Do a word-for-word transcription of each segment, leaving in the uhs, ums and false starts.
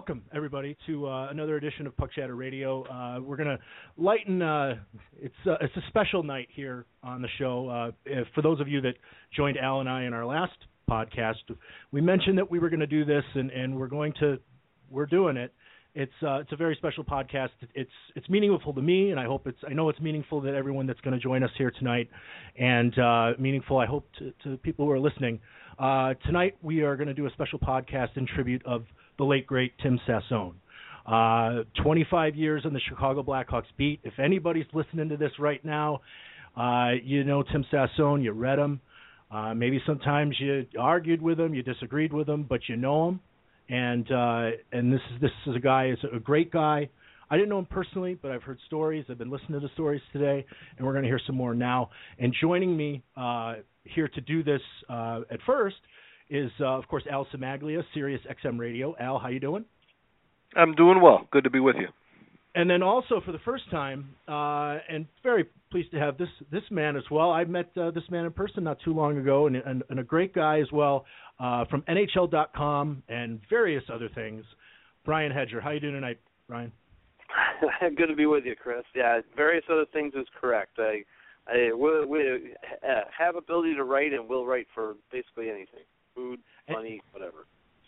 welcome everybody to uh, another edition of Puck Chatter Radio. Uh, we're gonna lighten. Uh, it's uh, it's a special night here on the show. Uh, if, for those of you that joined Al and I in our last podcast, we mentioned that we were going to do this, and, and we're going to we're doing it. It's uh, it's a very special podcast. It's it's meaningful to me, and I hope it's I know it's meaningful to everyone that's going to join us here tonight, and uh, meaningful I hope to, to people who are listening. Uh, tonight we are going to do a special podcast in tribute of the late great Tim Sassone. Uh, twenty-five years on the Chicago Blackhawks beat. If anybody's listening to this right now, uh, you know Tim Sassone. You read him. Uh, maybe sometimes you argued with him, you disagreed with him, but you know him. And uh, and this is this is a guy, is a great guy. I didn't know him personally, but I've heard stories. I've been listening to the stories today, and we're going to hear some more now. And joining me uh, here to do this uh, at first is, uh, of course, Al Cimaglia, Sirius X M Radio. Al, how you doing? I'm doing well. Good to be with you. And then also for the first time, uh, and very pleased to have this this man as well. I met uh, this man in person not too long ago, and, and, and a great guy as well, uh, from N H L dot com and various other things. Brian Hedger, how you doing tonight, Brian? Good to be with you, Chris. Yeah, various other things is correct. I, I we, we have ability to write and will write for basically anything, food, money, whatever.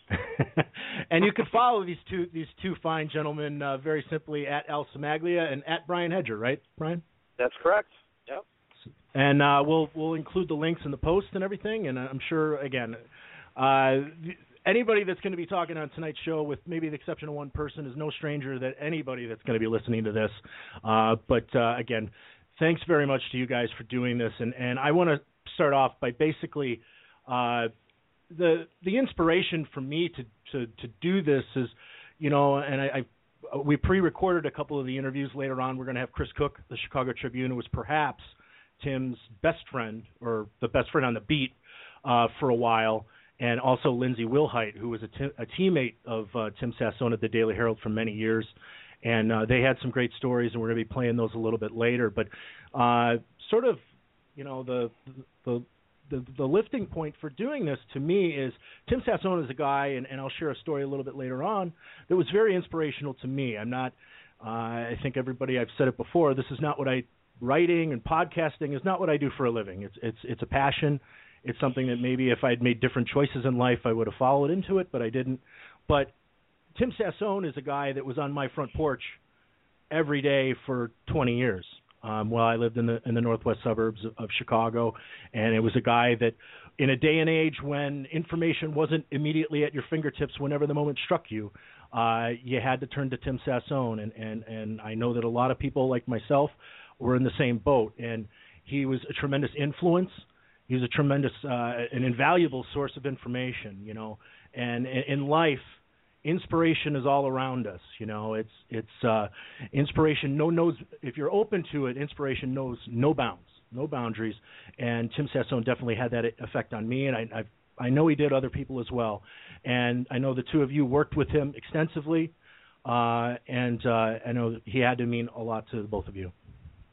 And you can follow these two these two fine gentlemen uh, very simply at Al Cimaglia and at Brian Hedger, right, Brian? That's correct. Yep. And uh, we'll we'll include the links in the post and everything. And I'm sure, again, uh, anybody that's going to be talking on tonight's show, with maybe the exception of one person, is no stranger that anybody that's going to be listening to this. Uh, but uh, again, thanks very much to you guys for doing this. And and I want to start off by basically. Uh, The the inspiration for me to, to, to do this is, you know, and I, I we pre-recorded a couple of the interviews. Later on, we're going to have Chris Cook, the Chicago Tribune, who was perhaps Tim's best friend or the best friend on the beat uh, for a while, and also Lindsay Wilhite, who was a, t- a teammate of uh, Tim Sassone at the Daily Herald for many years. And uh, they had some great stories, and we're going to be playing those a little bit later. But uh, sort of, you know, the the The, the lifting point for doing this to me is Tim Sassone is a guy, and, and I'll share a story a little bit later on, that was very inspirational to me. I'm not, uh, I think everybody, I've said it before, this is not what I, writing and podcasting is not what I do for a living. It's it's it's a passion. It's something that maybe if I'd made different choices in life, I would have followed into it, but I didn't. But Tim Sassone is a guy that was on my front porch every day for twenty years. Um, well, I lived in the in the northwest suburbs of, of Chicago, and it was a guy that, in a day and age when information wasn't immediately at your fingertips whenever the moment struck you, uh, you had to turn to Tim Sassone, and, and, and I know that a lot of people like myself were in the same boat, and he was a tremendous influence. He was a tremendous, uh, an invaluable source of information, you know, and in, in life, inspiration is all around us, you know. It's it's uh, inspiration. No knows if you're open to it. Inspiration knows no bounds, no boundaries. And Tim Sassone definitely had that effect on me, and I I've, I know he did other people as well. And I know the two of you worked with him extensively, uh, and uh, I know he had to mean a lot to both of you.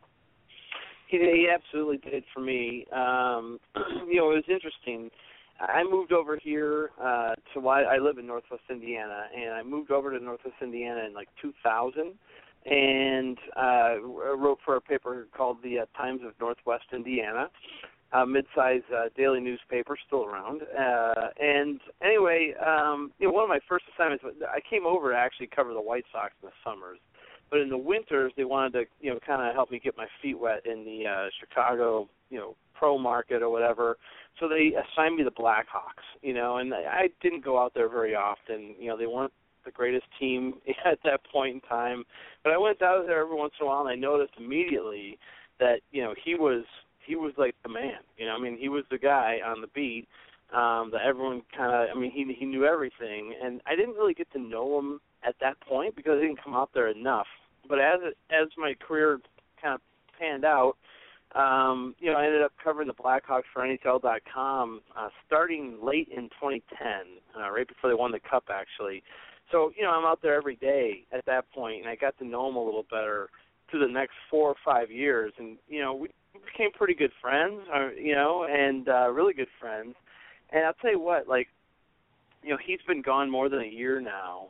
He, he absolutely did for me. Um, you know, it was interesting. I moved over here uh, to why I live in Northwest Indiana, and I moved over to Northwest Indiana in like two thousand, and uh, wrote for a paper called the uh, Times of Northwest Indiana, a mid-sized uh, daily newspaper, still around. Uh, and anyway, um, you know, one of my first assignments, I came over to actually cover the White Sox in the summers, but in the winters they wanted to, you know, kind of help me get my feet wet in the uh, Chicago, you know, pro market or whatever. So they assigned me the Blackhawks, you know, and I didn't go out there very often. You know, they weren't the greatest team at that point in time. But I went out there every once in a while, and I noticed immediately that, you know, he was he was like the man. You know, I mean, he was the guy on the beat um, that everyone kind of, I mean, he he knew everything. And I didn't really get to know him at that point because I didn't come out there enough. But as it, as my career kind of panned out, Um, you know, I ended up covering the Blackhawks for N H L dot com uh, starting late in twenty ten, uh, right before they won the Cup, actually. So, you know, I'm out there every day at that point, and I got to know him a little better through the next four or five years. And, you know, we became pretty good friends, uh, you know, and uh, really good friends. And I'll tell you what, like, you know, he's been gone more than a year now,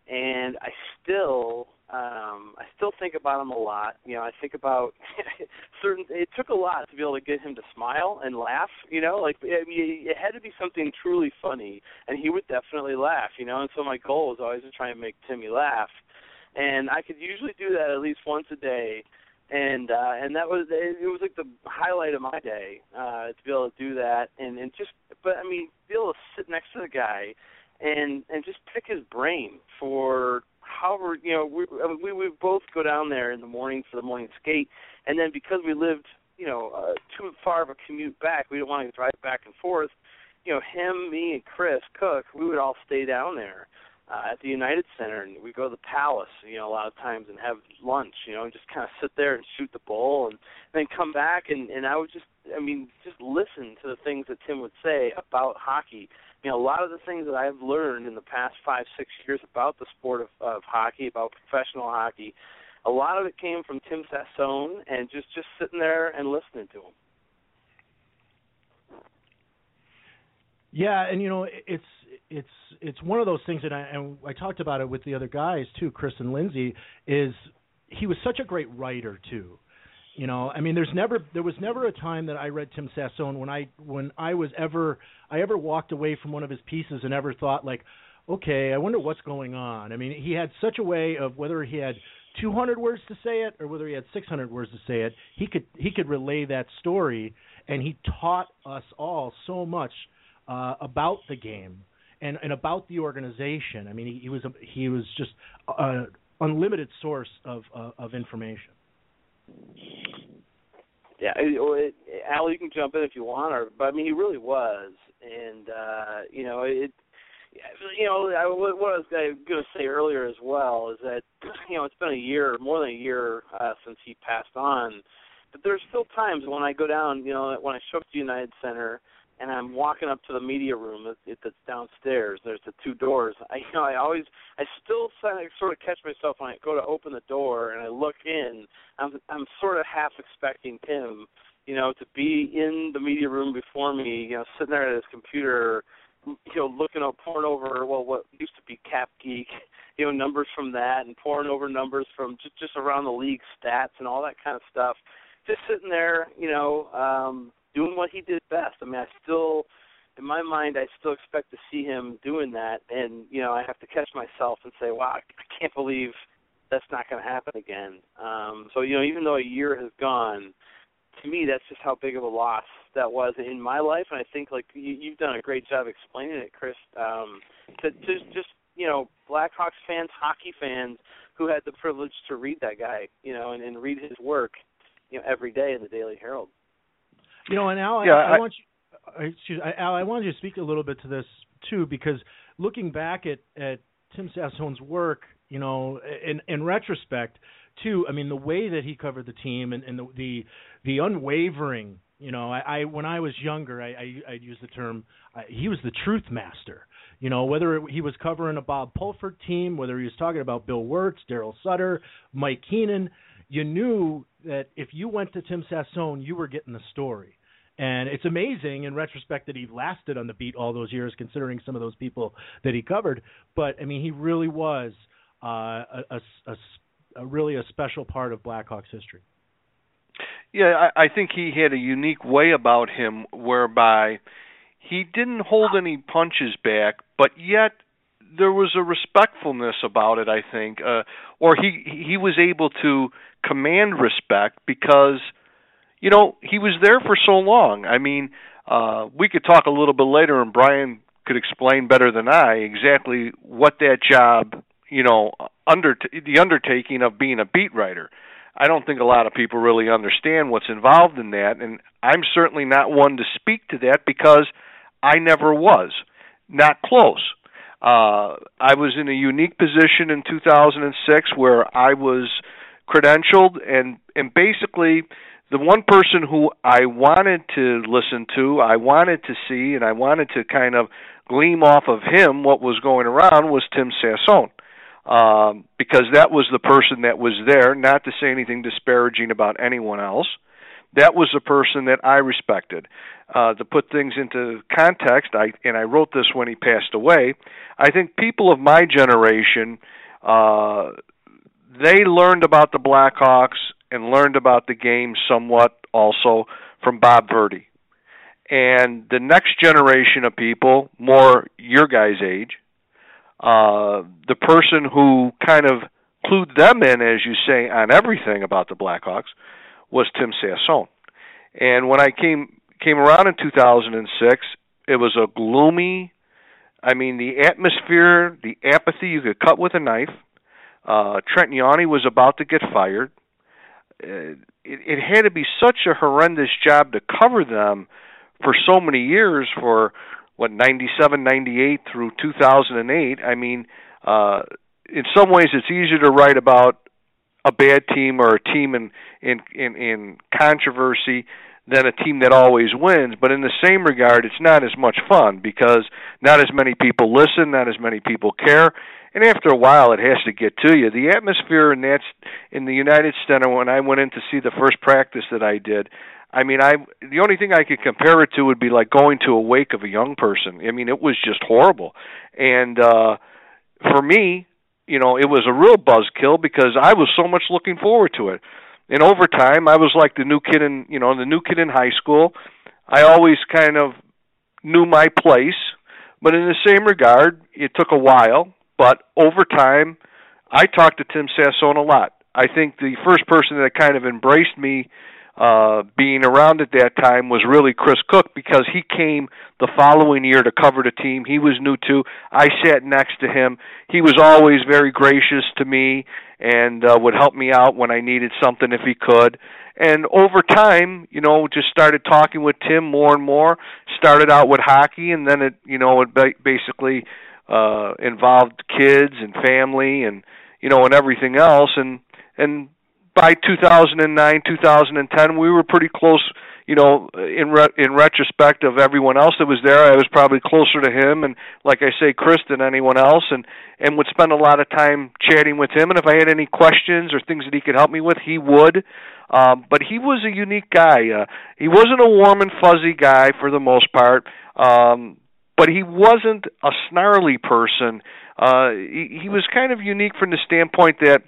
and I still um, I still think about him a lot. You know, I think about certain. It took a lot to be able to get him to smile and laugh. You know, like I mean, it had to be something truly funny, and he would definitely laugh. You know, and so my goal was always to try and make Timmy laugh, and I could usually do that at least once a day. And uh, and that was it was like the highlight of my day uh, to be able to do that, and, and just but I mean be able to sit next to the guy, and and just pick his brain for however you know we I mean, we would both go down there in the morning for the morning skate, and then because we lived you know uh, too far of a commute back, we didn't want to drive back and forth. You know him, me, and Chris Cook, we would all stay down there. Uh, at the United Center, and we go to the Palace, you know, a lot of times and have lunch, you know, and just kind of sit there and shoot the bull, and then come back, and, and I would just, I mean, just listen to the things that Tim would say about hockey. You know, a lot of the things that I've learned in the past five, six years about the sport of, of hockey, about professional hockey, a lot of it came from Tim Sassone and just, just sitting there and listening to him. Yeah, and you know, it's it's it's one of those things, and I, and I talked about it with the other guys too, Chris and Lindsay. Is he was such a great writer too. You know, I mean, there's never there was never a time that I read Tim Sassone when I when I was ever I ever walked away from one of his pieces and ever thought like, okay, I wonder what's going on. I mean, he had such a way of whether he had two hundred words to say it or whether he had six hundred words to say it, he could he could relay that story, and he taught us all so much. Uh, about the game and, and about the organization. I mean, he, he was a, he was just an unlimited source of uh, of information. Yeah, it, it, Al, you can jump in if you want, or but I mean, he really was, and uh, you know, it. You know, I, what I was going to say earlier as well is that you know it's been a year, more than a year uh, since he passed on, but there's still times when I go down, you know, when I show up to United Center. And I'm walking up to the media room that's downstairs. There's the two doors. I, you know, I always, I still sort of catch myself when I go to open the door and I look in. I'm, I'm sort of half expecting Tim, you know, to be in the media room before me, you know, sitting there at his computer, you know, looking up, pouring over, well, what used to be Cap Geek, you know, numbers from that, and pouring over numbers from just, just around the league stats and all that kind of stuff. Just sitting there, you know. Um, doing what he did best. I mean, I still, in my mind, I still expect to see him doing that. And, you know, I have to catch myself and say, wow, I can't believe that's not going to happen again. Um, so, you know, even though a year has gone, to me, that's just how big of a loss that was in my life. And I think, like, you, you've done a great job explaining it, Chris, um, to, to just, you know, Blackhawks fans, hockey fans who had the privilege to read that guy, you know, and, and read his work, you know, every day in the Daily Herald. You know, and Al, yeah, I, I, I want you, excuse, Al, I wanted you to speak a little bit to this too, because looking back at, at Tim Sassone's work, you know, in, in retrospect, too, I mean, the way that he covered the team and, and the, the the unwavering, you know, I, I when I was younger, I, I I'd use the term, uh, he was the truth master. You know, whether it, he was covering a Bob Pulford team, whether he was talking about Bill Wirtz, Daryl Sutter, Mike Keenan, you knew that if you went to Tim Sassone, you were getting the story. And it's amazing in retrospect that he lasted on the beat all those years, considering some of those people that he covered. But, I mean, he really was uh, a, a, a, a really a special part of Blackhawks history. Yeah, I, I think he had a unique way about him whereby he didn't hold any punches back, but yet there was a respectfulness about it, I think. Uh, or he, he was able to command respect because – you know, he was there for so long. I mean, uh, we could talk a little bit later, and Brian could explain better than I exactly what that job, you know, under the undertaking of being a beat writer. I don't think a lot of people really understand what's involved in that, and I'm certainly not one to speak to that because I never was, not close. Uh, I was in a unique position in two thousand six where I was credentialed, and, and basically the one person who I wanted to listen to, I wanted to see, and I wanted to kind of gleam off of him what was going around was Tim Sassone, um, because that was the person that was there, not to say anything disparaging about anyone else. That was the person that I respected. Uh, to put things into context, I and I wrote this when he passed away, I think people of my generation uh, they learned about the Blackhawks and learned about the game somewhat also from Bob Verdi. And the next generation of people, more your guys' age, uh, the person who kind of clued them in, as you say, on everything about the Blackhawks was Tim Sassone. And when I came came around in two thousand six, it was a gloomy, I mean, the atmosphere, the apathy you could cut with a knife. Uh, Trent Yawney was about to get fired. Uh, it, it had to be such a horrendous job to cover them for so many years, for, what, ninety-seven, ninety-eight through two thousand eight. I mean, uh, in some ways it's easier to write about a bad team or a team in, in, in, in controversy than a team that always wins. But in the same regard, it's not as much fun because not as many people listen, not as many people care. And after a while, it has to get to you. The atmosphere in that in the United Center when I went in to see the first practice that I did, I mean, I the only thing I could compare it to would be like going to a wake of a young person. I mean, it was just horrible. And uh, for me, you know, it was a real buzzkill because I was so much looking forward to it. In overtime, I was like the new kid in, you know, the new kid in high school. I always kind of knew my place, but in the same regard, it took a while. But over time, I talked to Tim Sassone a lot. I think the first person that kind of embraced me uh, being around at that time was really Chris Cook, because he came the following year to cover the team. He was new too. I sat next to him. He was always very gracious to me and uh, would help me out when I needed something if he could. And over time, you know, just started talking with Tim more and more. Started out with hockey, and then it, you know, it basically uh, involved kids and family, and you know, and everything else. And and by two thousand nine, two thousand ten, we were pretty close. You know, in re- in retrospect of everyone else that was there, I was probably closer to him, and like I say, Chris, than anyone else, and and would spend a lot of time chatting with him. And if I had any questions or things that he could help me with, he would. Um, but he was a unique guy. Uh, he wasn't a warm and fuzzy guy for the most part, um, but he wasn't a snarly person. Uh, he, he was kind of unique from the standpoint that,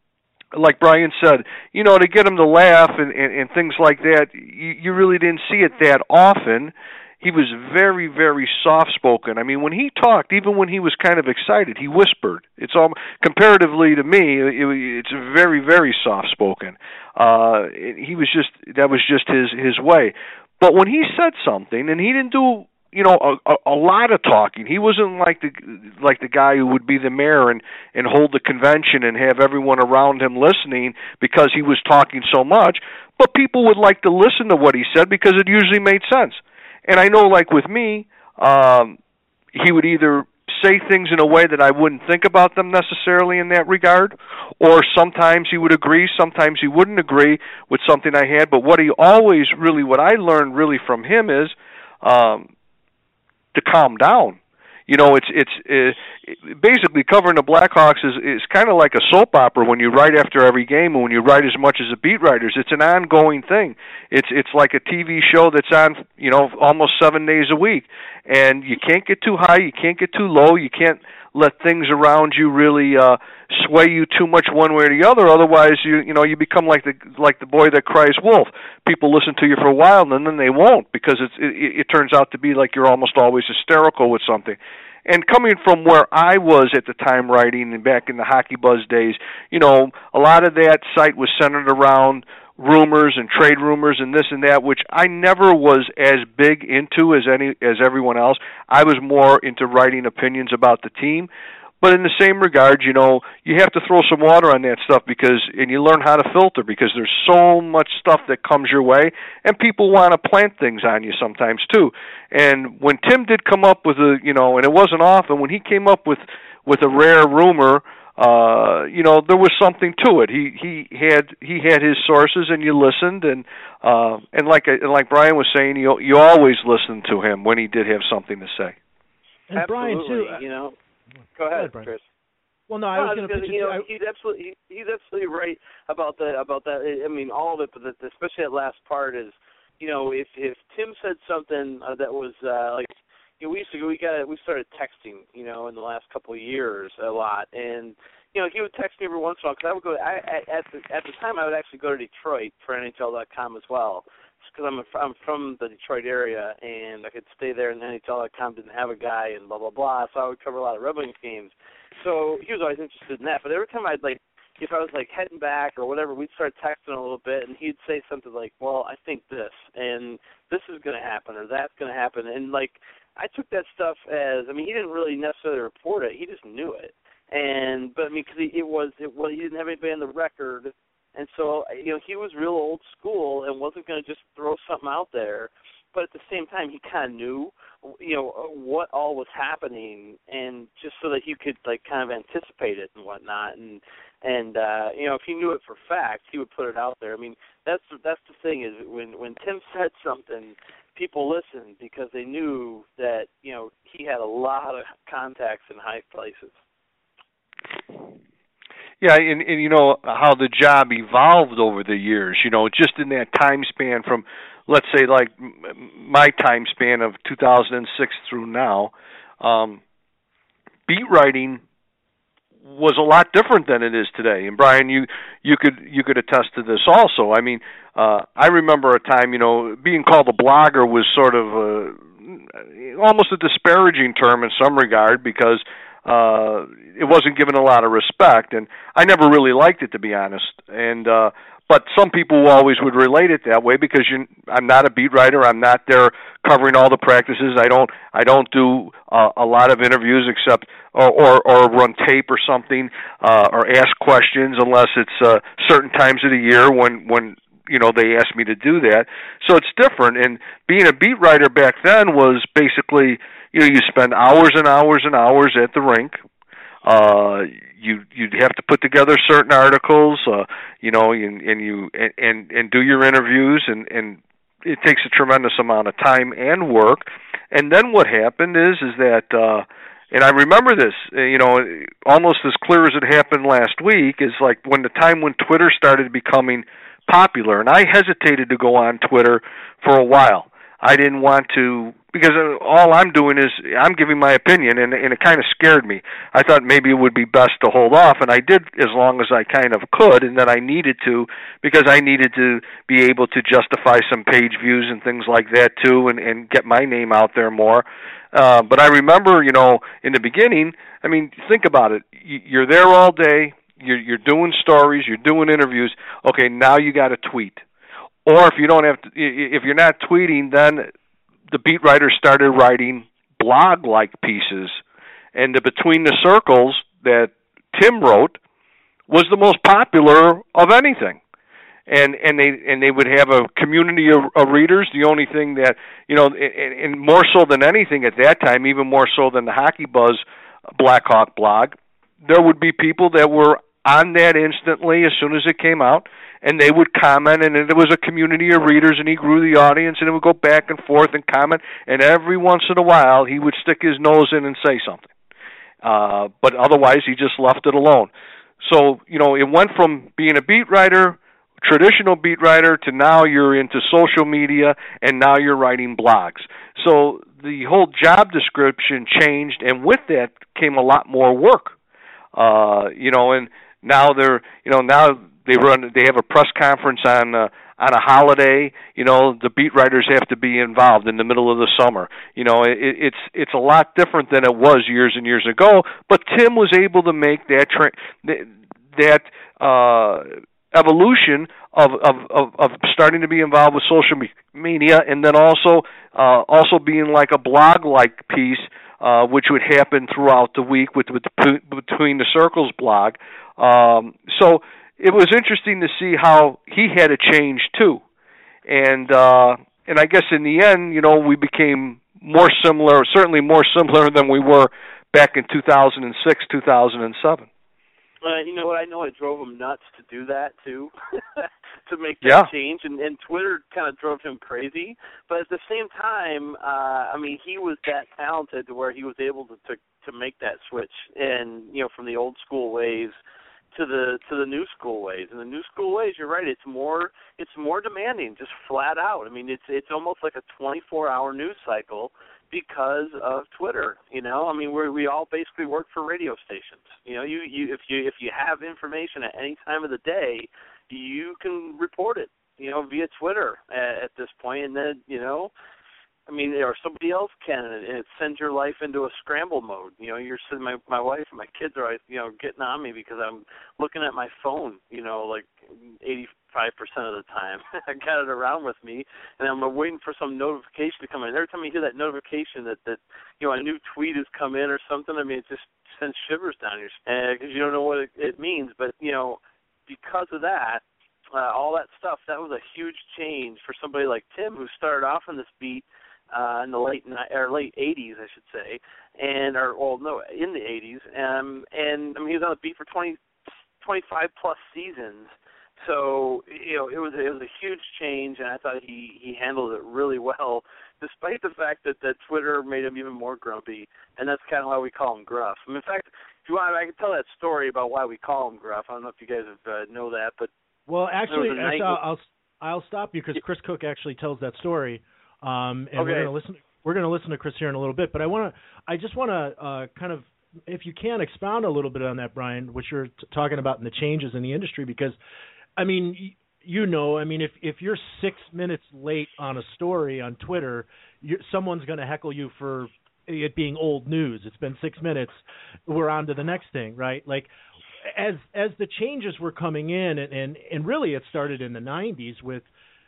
like Brian said, you know, to get him to laugh and, and, and things like that, you, you really didn't see it that often. He was very, very soft-spoken. I mean, when he talked, even when he was kind of excited, he whispered. It's all comparatively to me, it, it's very, very soft-spoken. Uh, he was just that was just his his way. But when he said something, and he didn't do, you know, a, a, a lot of talking. He wasn't like the like the guy who would be the mayor and and hold the convention and have everyone around him listening because he was talking so much. But people would like to listen to what he said because it usually made sense. And I know, like with me, um, he would either say things in a way that I wouldn't think about them necessarily in that regard, or sometimes he would agree, sometimes he wouldn't agree with something I had. But what he always really, what I learned really from him is um, to calm down. You know, it's it's uh, basically covering the Blackhawks is is kind of like a soap opera when you write after every game, and when you write as much as the beat writers. It's an ongoing thing. It's it's like a T V show that's on, you know, almost seven days a week, and you can't get too high, you can't get too low, you can't let things around you really uh, sway you too much one way or the other. Otherwise, you you know you become like the like the boy that cries wolf. People listen to you for a while, and then they won't, because it's, it, it turns out to be like you're almost always hysterical with something. And coming from where I was at the time writing, and back in the Hockey Buzz days, you know, a lot of that site was centered around rumors and trade rumors and this and that, which I never was as big into as any as everyone else. I was more into writing opinions about the team. But in the same regard, you know, you have to throw some water on that stuff, because, and you learn how to filter, because there's so much stuff that comes your way, and people want to plant things on you sometimes too. And when Tim did come up with a, you know, and it wasn't often, when he came up with with a rare rumor, uh, you know, there was something to it. He he had he had his sources, and you listened, and uh, and like and like Brian was saying, you you always listened to him when he did have something to say. And Absolutely, Brian too, you know. Go ahead, Go ahead, Chris. Well, no, I no, was going to. You know, he's absolutely he's absolutely right about that. About that. I mean, all of it, but the, especially that last part is, you know, if if Tim said something uh, that was uh, like, you know, we used to we got we started texting, you know, in the last couple of years a lot, and you know, he would text me every once in a while because I would go. I at the at the time I would actually go to Detroit for N H L dot com as well, because I'm a, I'm from the Detroit area and I could stay there, and N H L dot com didn't have a guy and blah blah blah. So I would cover a lot of Red Wings games. So he was always interested in that. But every time I'd like, if I was like heading back or whatever, we'd start texting a little bit, and he'd say something like, "Well, I think this, and this is going to happen, or that's going to happen," and like I took that stuff as, I mean, he didn't really necessarily report it; he just knew it. And but I mean, because it was it was he didn't have anybody on the record, and so you know he was real old school and wasn't going to just throw something out there. But at the same time, he kind of knew, you know, what all was happening, and just so that he could like kind of anticipate it and whatnot. And and uh, you know, if he knew it for fact, he would put it out there. I mean, that's that's the thing is when when Tim said something, people listened because they knew that you know he had a lot of contacts in high places. Yeah, and, and you know how the job evolved over the years. You know, just in that time span from, let's say, like my time span of two thousand six through now, um, beat writing was a lot different than it is today. And Brian, you you could you could attest to this also. I mean, uh, I remember a time, you know, being called a blogger was sort of a, almost a disparaging term in some regard because uh, it wasn't given a lot of respect, and I never really liked it, to be honest. And uh, but some people always would relate it that way because you, I'm not a beat writer. I'm not there covering all the practices. I don't I don't do uh, a lot of interviews except or or, or run tape or something uh, or ask questions unless it's uh, certain times of the year when when you know they ask me to do that. So it's different. And being a beat writer back then was basically, you know, you spend hours and hours and hours at the rink. Uh, you you'd have to put together certain articles, uh, you know, and, and you and, and and do your interviews, and and it takes a tremendous amount of time and work. And then what happened is is that, uh, and I remember this, you know, almost as clear as it happened last week, is like when the time when Twitter started becoming popular, and I hesitated to go on Twitter for a while. I didn't want to, because all I'm doing is I'm giving my opinion, and, and it kind of scared me. I thought maybe it would be best to hold off, and I did as long as I kind of could, and then I needed to, because I needed to be able to justify some page views and things like that too, and, and get my name out there more. Uh, but I remember, you know, in the beginning, I mean, think about it. You're there all day. You're, you're doing stories. You're doing interviews. Okay, now you got to tweet. Or if you don't have to, if you're not tweeting, then the beat writers started writing blog-like pieces, and the Between the Circles that Tim wrote was the most popular of anything. And and they and they would have a community of, of readers. The only thing that, you know, and, and more so than anything at that time, even more so than the Hockey Buzz Blackhawk blog, there would be people that were on that instantly as soon as it came out, and they would comment, and it was a community of readers, and he grew the audience, and it would go back and forth and comment, and every once in a while he would stick his nose in and say something. Uh, but otherwise he just left it alone. So, you know, it went from being a beat writer, traditional beat writer, to now you're into social media, and now you're writing blogs. So the whole job description changed, and with that came a lot more work. Uh, you know, and now they're, you know, now they run, they have a press conference on uh, on a holiday. You know, the beat writers have to be involved in the middle of the summer. You know, it, it's it's a lot different than it was years and years ago. But Tim was able to make that tra- that uh, evolution of, of of of starting to be involved with social media, and then also uh, also being like a blog-like piece. Uh, which would happen throughout the week with, with the Between the Circles blog. Um, so it was interesting to see how he had to change too, and uh, and I guess in the end, you know, we became more similar, certainly more similar than we were back in two thousand six, two thousand seven. Uh, you know what? I know it drove him nuts to do that too, to make that yeah. change, and, and Twitter kind of drove him crazy. But at the same time, uh, I mean, he was that talented to where he was able to, to to make that switch, and you know, from the old school ways to the to the new school ways. And the new school ways, you're right, it's more it's more demanding, just flat out. I mean, it's it's almost like a twenty-four hour news cycle, because of Twitter. You know, I mean, we we all basically work for radio stations. You know, you, you if you if you have information at any time of the day, you can report it, you know, via Twitter at, at this point, and then, you know, I mean, or somebody else can, and it sends your life into a scramble mode. You know, you're sitting, my my wife and my kids are, you know, getting on me because I'm looking at my phone, you know, like eighty-five percent of the time. I got it around with me, and I'm waiting for some notification to come in. Every time you hear that notification that, that you know, a new tweet has come in or something, I mean, it just sends shivers down your spine because you don't know what it, it means. But, you know, because of that, uh, all that stuff, that was a huge change for somebody like Tim, who started off on this beat Uh, in the late or late eighties, I should say, and or well, no, in the eighties, um, and I mean he was on the beat for twenty, twenty-five plus seasons. So you know it was it was a huge change, and I thought he, he handled it really well, despite the fact that, that Twitter made him even more grumpy, and that's kind of why we call him Gruff. I mean, in fact, if you want, I can tell that story about why we call him Gruff. I don't know if you guys have, uh, know that, but well, actually, actually night- I'll I'll stop you because Chris Cook actually tells that story. Um, and okay. we're going to listen. We're going to listen to Chris here in a little bit, but I want to. I just want to uh, kind of, if you can, expound a little bit on that, Brian, what you're t- talking about in the changes in the industry, because, I mean, y- you know, I mean, if if you're six minutes late on a story on Twitter, you're, someone's going to heckle you for it being old news. It's been six minutes. We're on to the next thing, right? Like, as as the changes were coming in, and and, and really it started in the nineties with.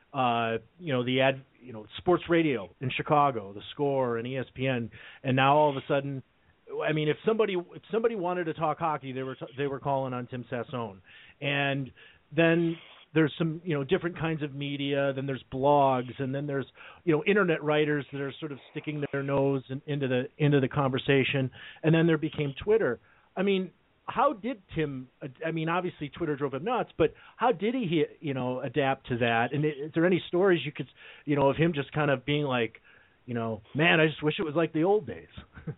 Uh, you know, the ad, you know, sports radio in Chicago, the Score and E S P N, and now all of a sudden, I mean, if somebody if somebody wanted to talk hockey, they were t- they were calling on Tim Sassone, and then there's some, you know, different kinds of media. Then there's blogs, and then there's, you know, internet writers that are sort of sticking their nose in, into the into the conversation, and then there became Twitter. I mean. How did Tim? I mean, obviously Twitter drove him nuts, but how did he, you know, adapt to that? And is there any stories you could, you know, of him just kind of being like, you know, man, I just wish it was like the old days.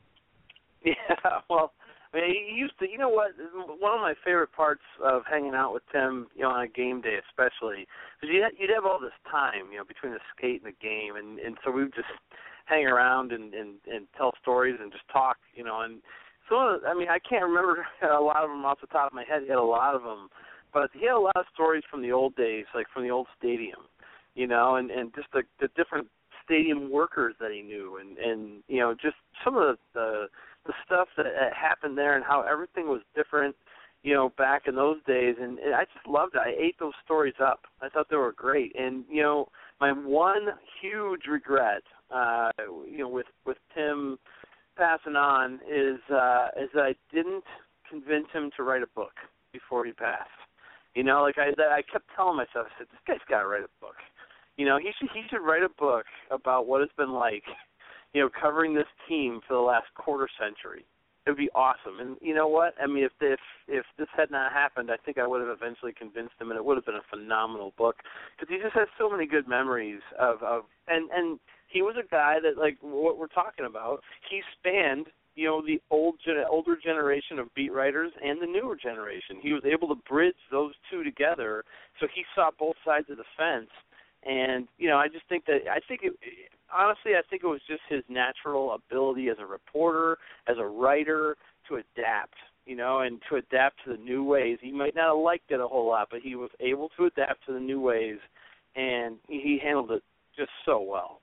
Yeah, well, I mean, he used to. You know what? One of my favorite parts of hanging out with Tim, you know, on a game day especially, because you'd, you'd have all this time, you know, between the skate and the game, and and so we would just hang around and and, and tell stories and just talk, you know, and. So, I mean, I can't remember a lot of them off the top of my head. He had a lot of them. But he had a lot of stories from the old days, like from the old stadium, you know, and, and just the, the different stadium workers that he knew. And, and you know, just some of the, the, the stuff that happened there and how everything was different, you know, back in those days. And, and I just loved it. I ate those stories up. I thought they were great. And, you know, my one huge regret, uh, you know, with, with Tim – passing on is uh, is that I didn't convince him to write a book before he passed. You know, like I I kept telling myself, I said, this guy's got to write a book. You know, he should he should write a book about what it's been like, you know, covering this team for the last quarter century. It would be awesome. And you know what? I mean, if if if this had not happened, I think I would have eventually convinced him, and it would have been a phenomenal book because he just has so many good memories of of and and. He was a guy that, like what we're talking about, he spanned, you know, the old gen- older generation of beat writers and the newer generation. He was able to bridge those two together, so he saw both sides of the fence. And, you know, I just think that, I think it, honestly, I think it was just his natural ability as a reporter, as a writer, to adapt, you know, and to adapt to the new ways. He might not have liked it a whole lot, but he was able to adapt to the new ways, and he handled it just so well.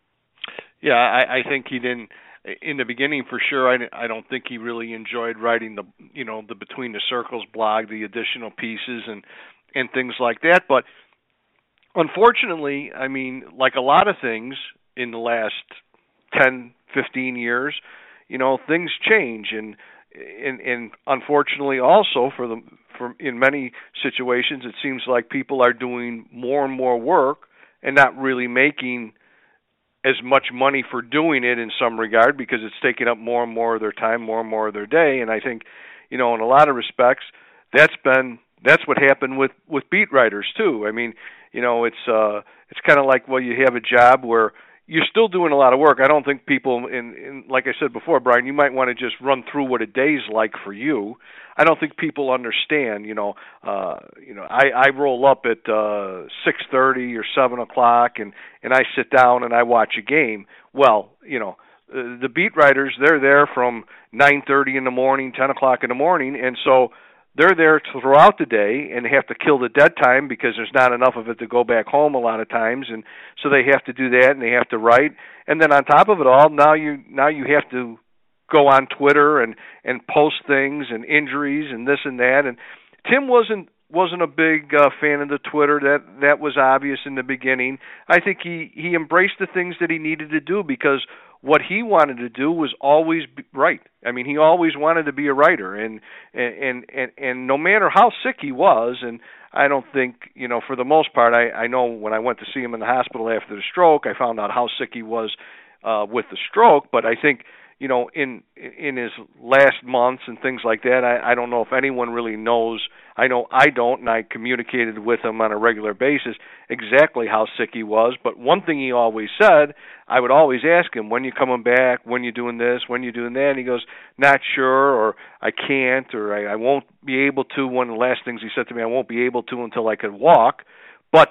Yeah, I, I think he didn't. In the beginning, for sure, I, I don't think he really enjoyed writing the, you know, the Between the Circles blog, the additional pieces and and things like that. But unfortunately, I mean, like a lot of things in the last ten, fifteen years, you know, things change, and and, and unfortunately, also for the for in many situations, it seems like people are doing more and more work and not really making as much money for doing it in some regard because it's taking up more and more of their time, more and more of their day. And I think, you know, in a lot of respects, that's been that's what happened with, with beat writers too. I mean, you know, it's uh it's kind of like, well, you have a job where you're still doing a lot of work. I don't think people, in, in like I said before, Brian, you might want to just run through what a day's like for you. I don't think people understand, you know, uh, you know, I, I roll up at uh, six thirty or seven o'clock, and, and I sit down and I watch a game. Well, you know, uh, the beat writers, they're there from nine thirty in the morning, ten o'clock in the morning, and so they're there throughout the day, and they have to kill the dead time because there's not enough of it to go back home a lot of times, and so they have to do that, and they have to write. And then on top of it all, now you now you have to go on Twitter and and post things and injuries and this and that. And Tim wasn't wasn't a big uh, fan of the Twitter. That that was obvious in the beginning. I think he he embraced the things that he needed to do because what he wanted to do was always be right. I mean, he always wanted to be a writer, and and and and no matter how sick he was, and I don't think, you know, for the most part, I I know when I went to see him in the hospital after the stroke, I found out how sick he was uh, with the stroke. But I think, you know, in in his last months and things like that, I, I don't know if anyone really knows. I know I don't, and I communicated with him on a regular basis exactly how sick he was. But one thing he always said, I would always ask him, when you coming back, when you doing this, when you doing that, and he goes, not sure, or I can't, or I, I won't be able to. One of the last things he said to me, I won't be able to until I can walk. But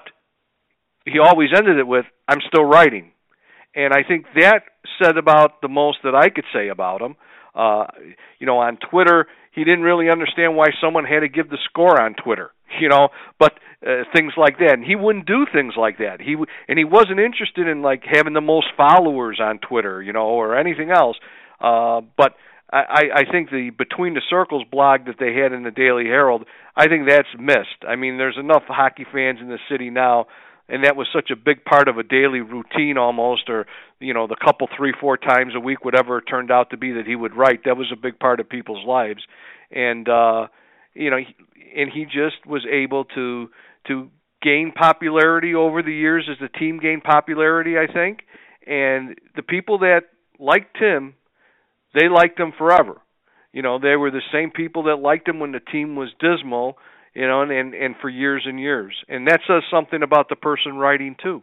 he always ended it with, I'm still writing. And I think that said about the most that I could say about him. Uh, you know, on Twitter, he didn't really understand why someone had to give the score on Twitter, you know, but uh, things like that. And he wouldn't do things like that. He w- and he wasn't interested in, like, having the most followers on Twitter, you know, or anything else. Uh, but I, I think the Between the Circles blog that they had in the Daily Herald, I think that's missed. I mean, there's enough hockey fans in the city now, and that was such a big part of a daily routine almost, or, you know, the couple, three, four times a week, whatever it turned out to be that he would write. That was a big part of people's lives. And, uh, you know, he, and he just was able to to gain popularity over the years as the team gained popularity, I think. And the people that liked him, they liked him forever. You know, they were the same people that liked him when the team was dismal, you know, and, and, and for years and years. And that says something about the person writing, too.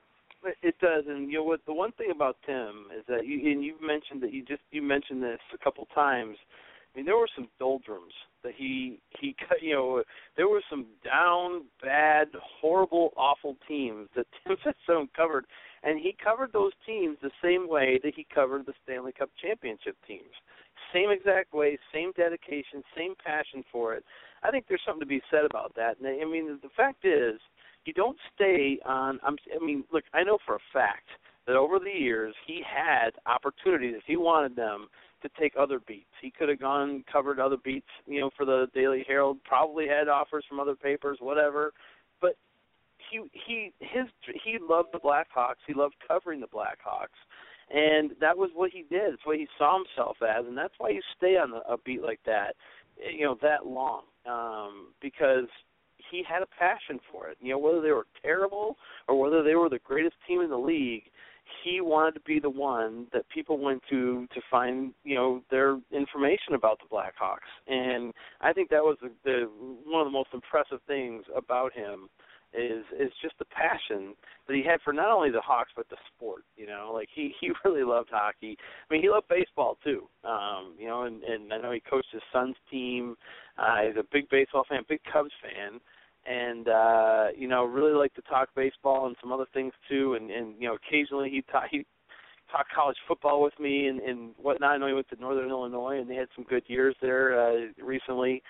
It does, and you know what? The one thing about Tim is that, you, and you mentioned that you just you mentioned this a couple times. I mean, there were some doldrums that he he you know there were some down, bad, horrible, awful teams that Tim Fitzstone covered, and he covered those teams the same way that he covered the Stanley Cup championship teams. Same exact way, same dedication, same passion for it. I think there's something to be said about that. And I mean, the fact is, you don't stay on. I'm, I mean, look, I know for a fact that over the years he had opportunities, if he wanted them, to take other beats. He could have gone and covered other beats, you know, for the Daily Herald. Probably had offers from other papers, whatever. But he he his he loved the Blackhawks. He loved covering the Blackhawks, and that was what he did. It's what he saw himself as, and that's why you stay on a beat like that, you know, that long, um, because he had a passion for it. You know, whether they were terrible or whether they were the greatest team in the league, he wanted to be the one that people went to to find, you know, their information about the Blackhawks. And I think that was the, the one of the most impressive things about him is is just the passion that he had for not only the Hawks but the sport. You know, like he, he really loved hockey. I mean, he loved baseball too. Um, you know, and, and I know he coached his son's team. Uh, he's a big baseball fan, big Cubs fan. And, uh, you know, really like to talk baseball and some other things, too. And, and you know, occasionally he, ta- he talked college football with me and, and whatnot. I know he went to Northern Illinois, and they had some good years there uh, recently.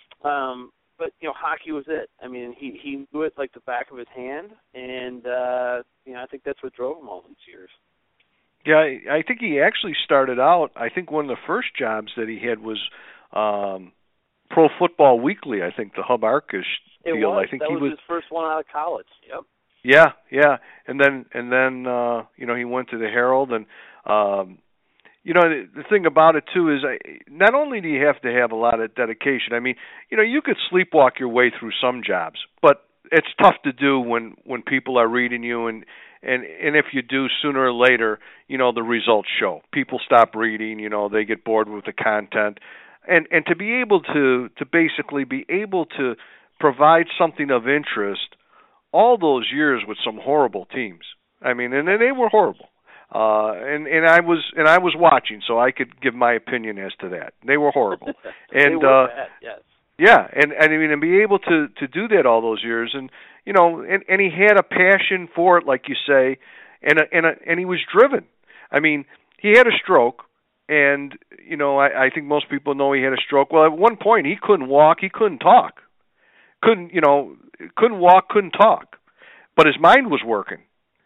Um, but, you know, hockey was it. I mean, he, he knew it like the back of his hand. And, uh, you know, I think that's what drove him all these years. Yeah, I, I think he actually started out, I think one of the first jobs that he had was um, Pro Football Weekly, I think, the Hub Arkush It deal. was. I think that he was, was his first one out of college. Yep. Yeah, yeah, and then and then uh, you know, he went to the Herald, and um, you know, the, the thing about it too is, I, not only do you have to have a lot of dedication. I mean, you know, you could sleepwalk your way through some jobs, but it's tough to do when when people are reading you, and and and if you do, sooner or later, you know, the results show. People stop reading. You know, they get bored with the content, and and to be able to to basically be able to provide something of interest all those years with some horrible teams. I mean, and they were horrible. Uh, and, and I was and I was watching, so I could give my opinion as to that. They were horrible. And they were uh, bad, yes. Yeah, and, and I mean, and be able to, to do that all those years, and you know, and, and he had a passion for it, like you say, and a, and a, and he was driven. I mean, he had a stroke, and you know I, I think most people know he had a stroke. Well, at one point he couldn't walk, he couldn't talk, couldn't you know couldn't walk, couldn't talk, but his mind was working.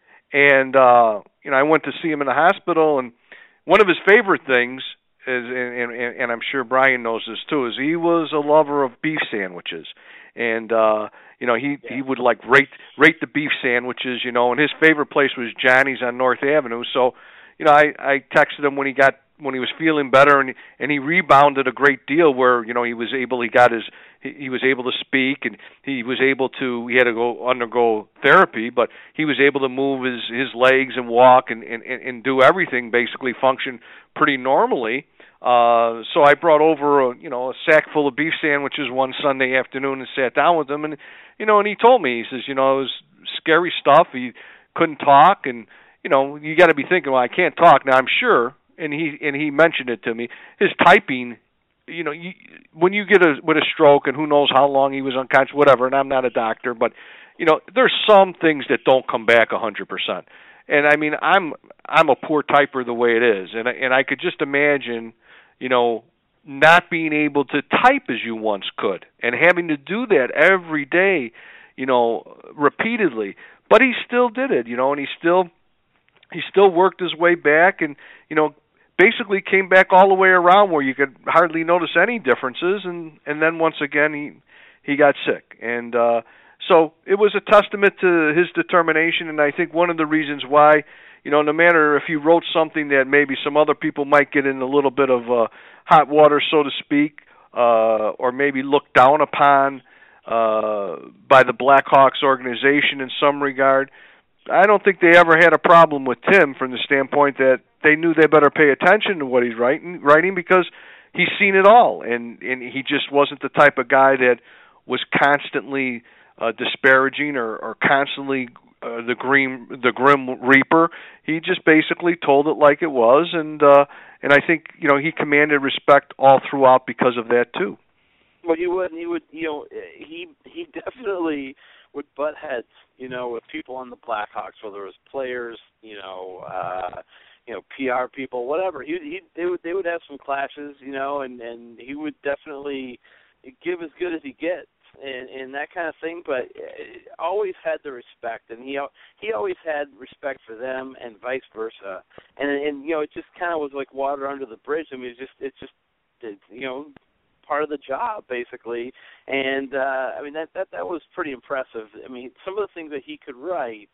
And uh, you know I went to see him in the hospital, and one of his favorite things is, and, and, and I'm sure Brian knows this too, is he was a lover of beef sandwiches. And uh you know he yeah. he would like rate rate the beef sandwiches, you know, and his favorite place was Johnny's on North Avenue. So you know I I texted him when he got when he was feeling better, and and he rebounded a great deal where you know he was able he got his he, he was able to speak, and he was able to he had to go undergo therapy, but he was able to move his his legs and walk and and and do everything, basically function pretty normally. Uh, so I brought over a, you know, a sack full of beef sandwiches one Sunday afternoon and sat down with him, and you know, and he told me, he says, you know, it was scary stuff. He couldn't talk, and you know, you got to be thinking, well, I can't talk now. I'm sure, and he and he mentioned it to me. His typing, you know, you, when you get a with a stroke, and who knows how long he was unconscious, whatever. And I'm not a doctor, but you know, there's some things that don't come back a hundred percent. And I mean, I'm I'm a poor typer the way it is, and and I could just imagine, you know, not being able to type as you once could, and having to do that every day, you know, repeatedly. But he still did it, you know, and he still he still worked his way back, and you know, basically came back all the way around where you could hardly notice any differences, and and then once again he he got sick, and uh, so it was a testament to his determination, and I think one of the reasons why. You know, no matter if you wrote something that maybe some other people might get in a little bit of uh, hot water, so to speak, uh, or maybe looked down upon uh, by the Blackhawks organization in some regard, I don't think they ever had a problem with Tim from the standpoint that they knew they better pay attention to what he's writing, writing because he's seen it all, and, and he just wasn't the type of guy that was constantly uh, disparaging or, or constantly Uh, the green, the grim reaper. He just basically told it like it was, and uh, and I think you know he commanded respect all throughout because of that too. Well, he would, he would, you know, he he definitely would butt heads, you know, with people on the Blackhawks, whether it was players, you know, uh, you know, P R people, whatever. He, he they would they would have some clashes, you know, and and he would definitely give as good as he gets. And, and that kind of thing, but always had the respect, and he he always had respect for them, and vice versa. And and you know, it just kind of was like water under the bridge. I mean, it's just it's just it's, you know, part of the job basically. And uh, I mean that that that was pretty impressive. I mean, some of the things that he could write,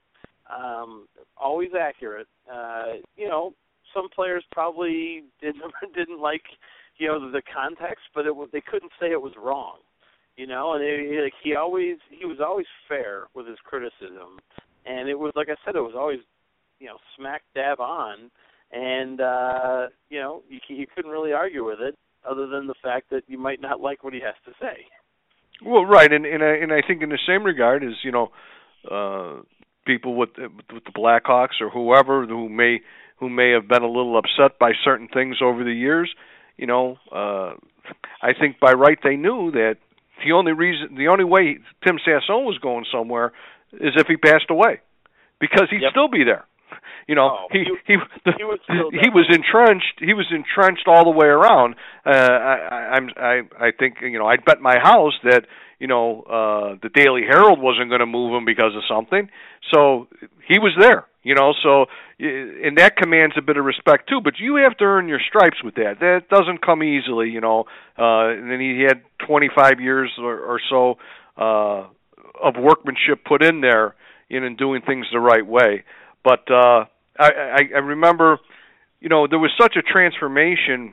um, always accurate. Uh, you know, some players probably didn't didn't like you know the context, but it was, they couldn't say it was wrong. You know, and it, like he always he was always fair with his criticism, and it was like I said, it was always you know smack dab on, and uh, you know you you couldn't really argue with it, other than the fact that you might not like what he has to say. Well, right, and and I, and I think in the same regard as you know, uh, people with with the Blackhawks or whoever who may who may have been a little upset by certain things over the years, you know, uh, I think by right they knew that. The only reason, the only way Tim Sassone was going somewhere is if he passed away, because he'd yep. still be there. You know, oh, he he he the, he, was still he was entrenched. He was entrenched all the way around. Uh, I, I'm I I think you know I'd bet my house that you know uh, the Daily Herald wasn't going to move him because of something. So he was there. You know, so and that commands a bit of respect too. But you have to earn your stripes with that. That doesn't come easily. You know, uh, and then he had twenty-five years or, or so uh, of workmanship put in there in, in doing things the right way. But uh, I, I, I remember, you know, there was such a transformation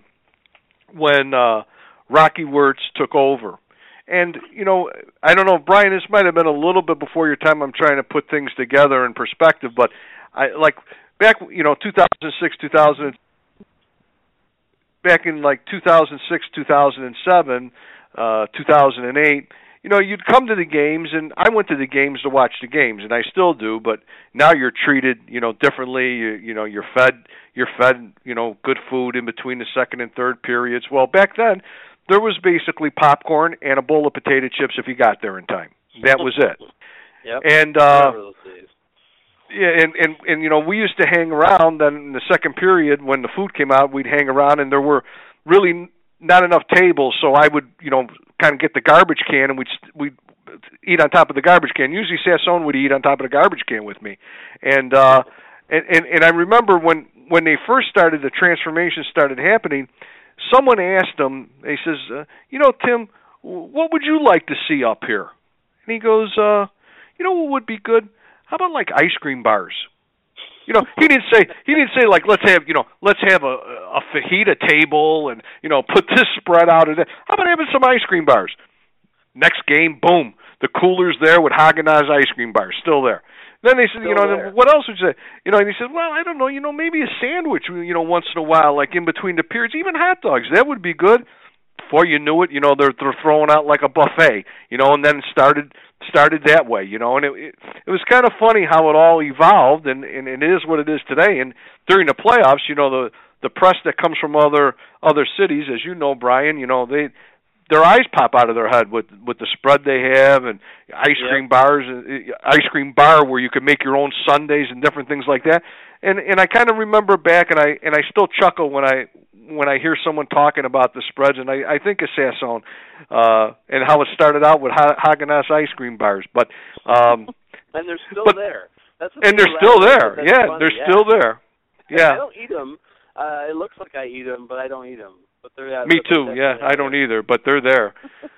when uh, Rocky Wirtz took over. And, you know, I don't know, Brian, this might have been a little bit before your time. I'm trying to put things together in perspective, but I like back, you know, two thousand six, two thousand, back in like two thousand six, two thousand seven, uh, two thousand eight, you know, you'd come to the games, and I went to the games to watch the games, and I still do, but now you're treated, you know, differently. You, you know, you're fed, you're fed, you know, good food in between the second and third periods. Well, back then, there was basically popcorn and a bowl of potato chips if you got there in time. That was it. Yep. And uh, Yeah, and, and and you know, we used to hang around. Then in the second period, when the food came out, we'd hang around, and there were really not enough tables. So I would, you know, kind of get the garbage can, and we'd we'd eat on top of the garbage can. Usually, Sassone would eat on top of the garbage can with me, and uh, and, and and I remember when when they first started, the transformation started happening. Someone asked him. He says, uh, "You know, Tim, what would you like to see up here?" And he goes, uh, "You know what would be good? How about like ice cream bars?" You know, he didn't say he didn't say like let's have you know let's have a a fajita table and you know put this spread out and that. How about having some ice cream bars? Next game, boom, the cooler's there with Haagen-Dazs ice cream bars still there. Then they said, Still you know, there. what else would you say? You know, and he said, well, I don't know, you know, maybe a sandwich, you know, once in a while, like in between the periods, even hot dogs, that would be good. Before you knew it, you know, they're they're throwing out like a buffet, you know, and then started started that way, you know, and it it, it was kind of funny how it all evolved, and, and and it is what it is today. And during the playoffs, you know, the the press that comes from other other cities, as you know, Brian, you know, they their eyes pop out of their head with with the spread they have and ice Yep. cream bars, and ice cream bar where you could make your own sundaes and different things like that. And and I kind of remember back, and I and I still chuckle when I when I hear someone talking about the spreads, and I, I think of Sassone uh, and how it started out with Ha- Haagen-Dazs ice cream bars. But um, and they're still but, there. That's the and thing they're still about it, there. that's Yeah, funny, they're yeah. still there. Yeah. I don't eat them. Uh, it looks like I eat them, but I don't eat them. But they're yeah, Me they're too. Yeah, definitely I don't either, but they're there.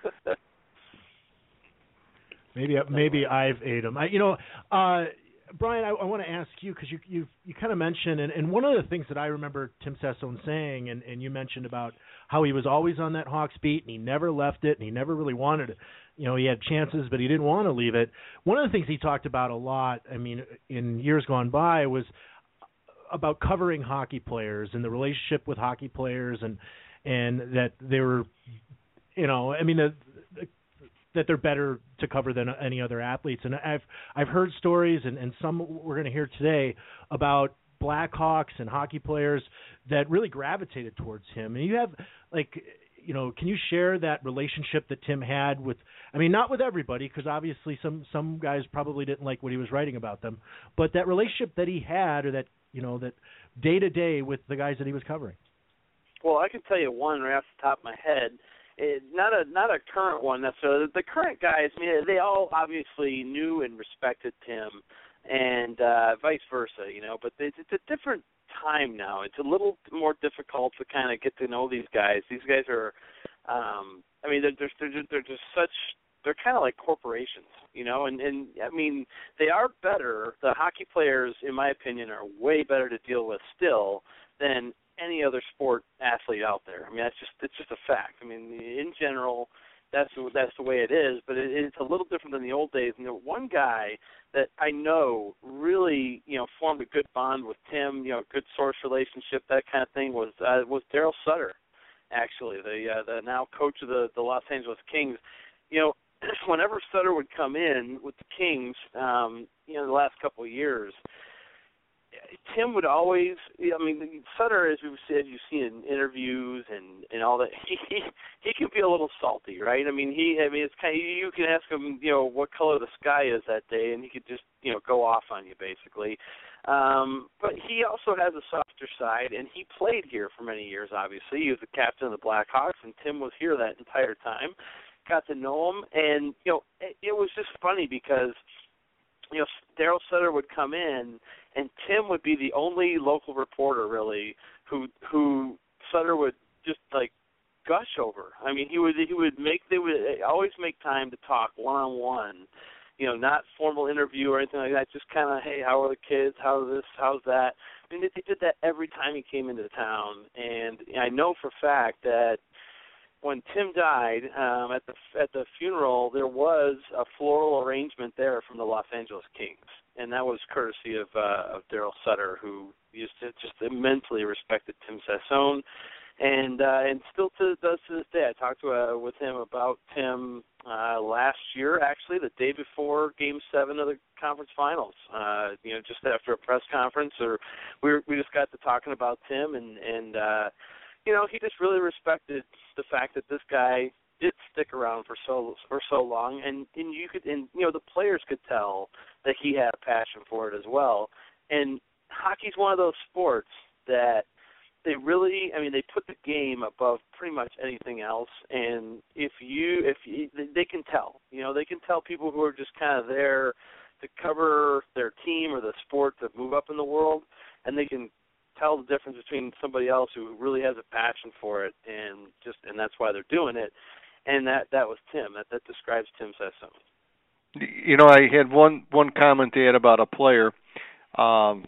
Maybe maybe I've ate them. I, you know, uh, Brian, I, I want to ask you because you you you kind of mentioned, and, and one of the things that I remember Tim Sassone saying, and, and you mentioned about how he was always on that Hawks beat, and he never left it, and he never really wanted it. You know, he had chances, but he didn't want to leave it. One of the things he talked about a lot, I mean, in years gone by, was about covering hockey players and the relationship with hockey players, and and that they were, you know, I mean, the, the, that they're better to cover than any other athletes. And I've I've heard stories, and, and some we're going to hear today, about Blackhawks and hockey players that really gravitated towards him. And you have, like, you know, can you share that relationship that Tim had with, I mean, not with everybody, because obviously some, some guys probably didn't like what he was writing about them, but that relationship that he had, or that, you know, that day to day with the guys that he was covering? Well, I can tell you one right off the top of my head. It, not a not a current one necessarily. The current guys, I mean, they all obviously knew and respected Tim, and uh, vice versa, you know. But it's, it's a different time now. It's a little more difficult to kind of get to know these guys. These guys are, um, I mean, they're they're they're just, they're just such. They're kind of like corporations, you know. And and I mean, they are better. The hockey players, in my opinion, are way better to deal with still than any other sport athlete out there. I mean, that's just it's just a fact. I mean, in general, that's that's the way it is. But it, it's a little different than the old days. And the one guy that I know really, you know, formed a good bond with Tim, you know, good source relationship, that kind of thing, was uh, was Daryl Sutter, actually, the uh, the now coach of the the Los Angeles Kings. You know, whenever Sutter would come in with the Kings, um, you know, the last couple of years, Tim would always, I mean, Sutter, as we've said, you've seen in interviews and, and all that, he, he he can be a little salty, right? I mean, he, I mean, it's kind of, you can ask him, you know, what color the sky is that day, and he could just, you know, go off on you, basically. Um, but he also has a softer side, and he played here for many years, obviously. He was the captain of the Blackhawks, and Tim was here that entire time. Got to know him, and, you know, it, it was just funny because, you know, Daryl Sutter would come in, and Tim would be the only local reporter, really, who who Sutter would just, like, gush over. I mean, he would he would make they would always make time to talk one on one, you know, not formal interview or anything like that. Just kind of, hey, how are the kids? How's this? How's that? I mean, they, they did that every time he came into town, and I know for a fact that when Tim died, um, at the at the funeral, there was a floral arrangement there from the Los Angeles Kings, and that was courtesy of uh, of Daryl Sutter, who used to just immensely respected Tim Sassone, and uh, and still to, does to this day. I talked to, uh, with him about Tim uh, last year, actually, the day before Game Seven of the conference finals. Uh, you know, just after a press conference, or we were, we just got to talking about Tim, and and. Uh, You know, he just really respected the fact that this guy did stick around for so for so long, and, and you could, and you know, the players could tell that he had a passion for it as well. And hockey's one of those sports that they really, I mean, they put the game above pretty much anything else. And if you, if you, they can tell, you know, they can tell people who are just kind of there to cover their team or the sport to move up in the world, and they can tell the difference between somebody else who really has a passion for it, and just, and that's why they're doing it. And that, that was Tim. That that describes Tim Sassone. You know, I had one one comment to add about a player. Um,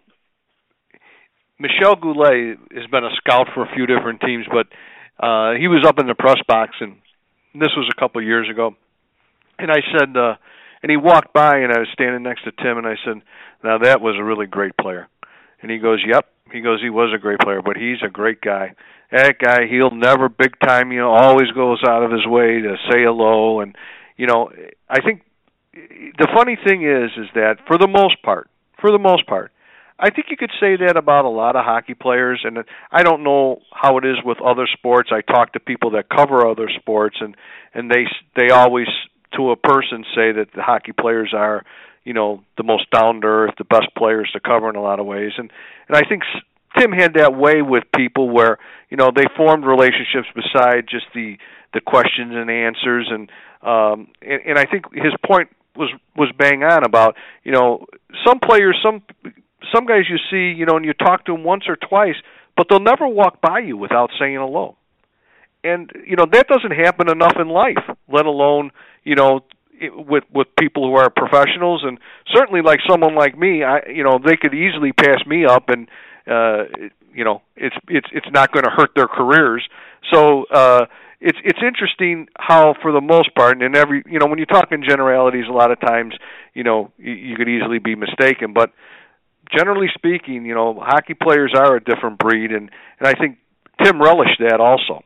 Michel Goulet has been a scout for a few different teams, but uh, he was up in the press box, and this was a couple of years ago. And I said, uh, and he walked by, and I was standing next to Tim, and I said, "Now that was a really great player." And he goes, "Yep." He goes, "He was a great player, but he's a great guy. That guy, he'll never big time, you know, always goes out of his way to say hello." And, you know, I think the funny thing is, is that for the most part, for the most part, I think you could say that about a lot of hockey players, and I don't know how it is with other sports. I talk to people that cover other sports, and, and they they always, to a person, say that the hockey players are, you know, the most down-to-earth, the best players to cover in a lot of ways. And, and I think Tim had that way with people where, you know, they formed relationships beside just the, the questions and answers. And, um, and, and I think his point was, was bang on about, you know, some players, some some guys you see, you know, and you talk to them once or twice, but they'll never walk by you without saying hello. And, you know, that doesn't happen enough in life, let alone, you know, with with people who are professionals. And certainly like someone like me, I you know, they could easily pass me up, and uh you know, it's it's it's not going to hurt their careers. So uh it's it's interesting how, for the most part, and in every, you know, when you talk in generalities, a lot of times, you know, you, you could easily be mistaken, but generally speaking, you know, hockey players are a different breed, and and I think Tim relished that also.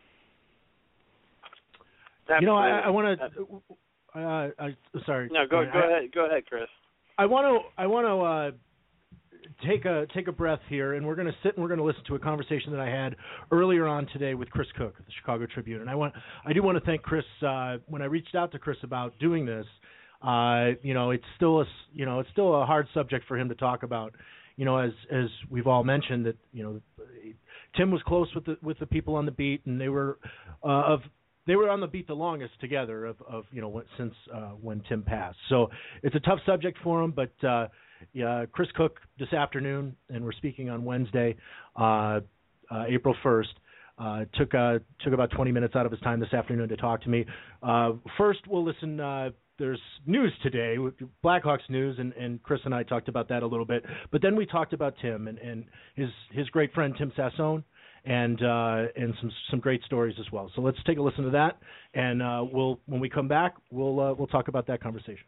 You know, I, I want to. Uh, I sorry. No, go go I, ahead. Go ahead, Chris. I want to. I want to uh, take a take a breath here, and we're going to sit and we're going to listen to a conversation that I had earlier on today with Chris Cook of the Chicago Tribune. And I want. I do want to thank Chris. Uh, when I reached out to Chris about doing this, uh, you know, it's still a you know it's still a hard subject for him to talk about. You know, as as we've all mentioned, that you know, Tim was close with the with the people on the beat, and they were uh, of. They were on the beat the longest together of, of you know, since uh, when Tim passed. So it's a tough subject for him. But uh, yeah, Chris Cook this afternoon, and we're speaking on Wednesday, uh, uh, April first, uh, took uh, took about twenty minutes out of his time this afternoon to talk to me. Uh, first, we'll listen. Uh, there's news today, Blackhawks news, and, and Chris and I talked about that a little bit. But then we talked about Tim and, and his his great friend Tim Sassone. And uh, and some some great stories as well. So let's take a listen to that, and uh, we'll when we come back, we'll uh, we'll talk about that conversation.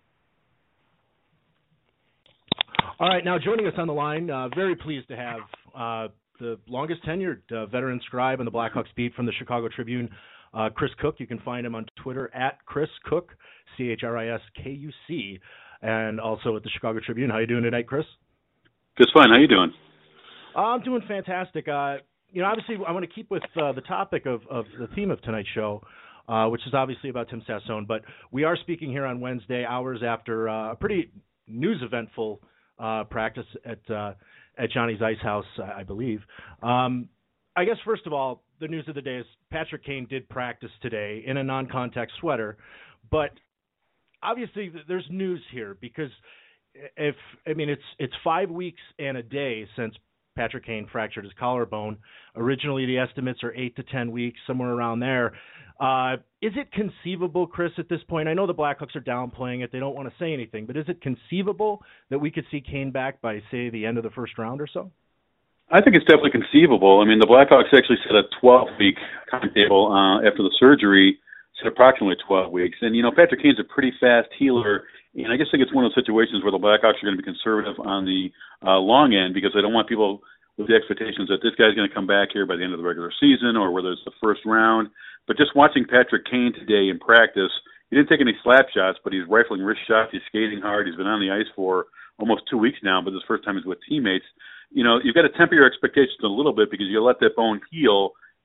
All right, now joining us on the line, uh, very pleased to have uh, the longest tenured uh, veteran scribe on the Blackhawks beat from the Chicago Tribune, uh, Chris Cook. You can find him on Twitter at Chris Cook, C H R I S K U C, and also at the Chicago Tribune. How you doing tonight, Chris? Just fine. How you doing? Uh, I'm doing fantastic. Uh, You know, obviously, I want to keep with uh, the topic of, of the theme of tonight's show, uh, which is obviously about Tim Sassone. But we are speaking here on Wednesday, hours after uh, a pretty news eventful uh, practice at uh, at Johnny's Ice House, I believe. Um, I guess first of all, the news of the day is Patrick Kane did practice today in a non-contact sweater, but obviously there's news here because if I mean it's it's five weeks and a day since Patrick Kane fractured his collarbone. Originally, the estimates are eight to ten weeks, somewhere around there. Uh, is it conceivable, Chris, at this point? I know the Blackhawks are downplaying it. They don't want to say anything. But is it conceivable that we could see Kane back by, say, the end of the first round or so? I think it's definitely conceivable. I mean, the Blackhawks actually set a twelve-week timetable uh, after the surgery, said approximately twelve weeks. And, you know, Patrick Kane's a pretty fast healer. And I just think it's one of those situations where the Blackhawks are going to be conservative on the uh, long end because they don't want people with the expectations that this guy's going to come back here by the end of the regular season or whether it's the first round. But just watching Patrick Kane today in practice, he didn't take any slap shots, but he's rifling wrist shots. He's skating hard. He's been on the ice for almost two weeks now, but this first time he's with teammates. You know, you've got to temper your expectations a little bit because you let that bone heal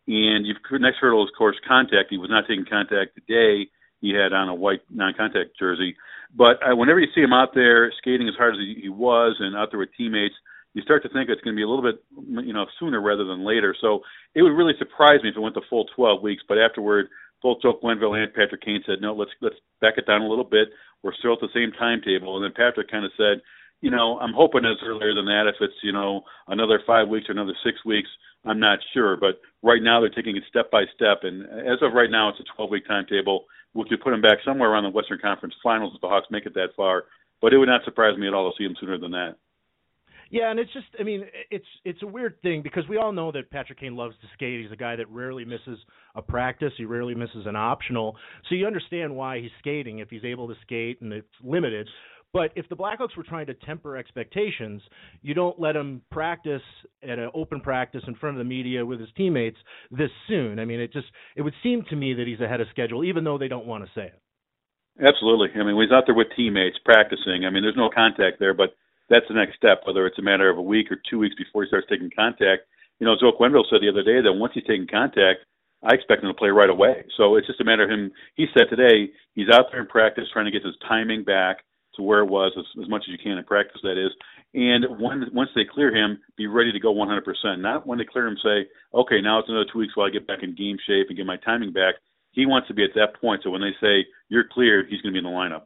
And your next hurdle is, of course, contact. He was not taking contact today. He had on a white non-contact jersey. But uh, whenever you see him out there skating as hard as he, he was and out there with teammates, you start to think it's going to be a little bit, you know, sooner rather than later. So it would really surprise me if it went the full twelve weeks. But afterward, both Joe Quenneville and Patrick Kane said, no, let's let's back it down a little bit. We're still at the same timetable. And then Patrick kind of said, you know, I'm hoping it's earlier than that. If it's, you know, another five weeks or another six weeks, I'm not sure. But right now they're taking it step by step. And as of right now, it's a twelve-week timetable, which would put them back somewhere around the Western Conference Finals if the Hawks make it that far. But it would not surprise me at all to see them sooner than that. Yeah, and it's just, I mean, it's it's a weird thing because we all know that Patrick Kane loves to skate. He's a guy that rarely misses a practice. He rarely misses an optional. So you understand why he's skating if he's able to skate and it's limited. But if the Blackhawks were trying to temper expectations, you don't let him practice at an open practice in front of the media with his teammates this soon. I mean, it just it would seem to me that he's ahead of schedule, even though they don't want to say it. Absolutely. I mean, he's out there with teammates practicing. I mean, there's no contact there, but that's the next step, whether it's a matter of a week or two weeks before he starts taking contact. You know, Joe Quenneville said the other day that once he's taking contact, I expect him to play right away. So it's just a matter of him. He said today he's out there in practice trying to get his timing back to where it was as, as much as you can in practice, that is. And when, once they clear him, be ready to go one hundred percent. Not when they clear him say, okay, now it's another two weeks while I get back in game shape and get my timing back. He wants to be at that point. So when they say you're cleared, he's going to be in the lineup.